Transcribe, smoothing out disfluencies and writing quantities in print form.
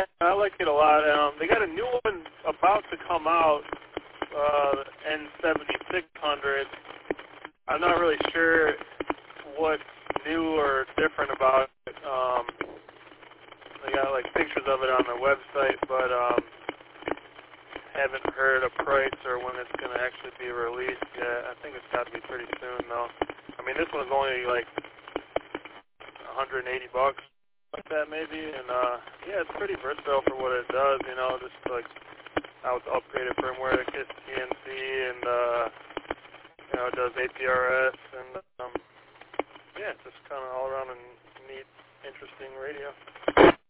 Yeah, I like it a lot. They got a new one about to come out, N7600. I'm not really sure what's new or different about it. They got like pictures of it on their website, but haven't heard a price or when it's going to actually be released yet. I think it's got to be pretty soon, though. I mean, this one's only like $180, like that maybe, and yeah, it's pretty versatile for what it does. You know, just like how it's upgraded firmware to KISS TNC, and you know, it does APRS, and yeah, it's just kind of all around a neat, interesting radio.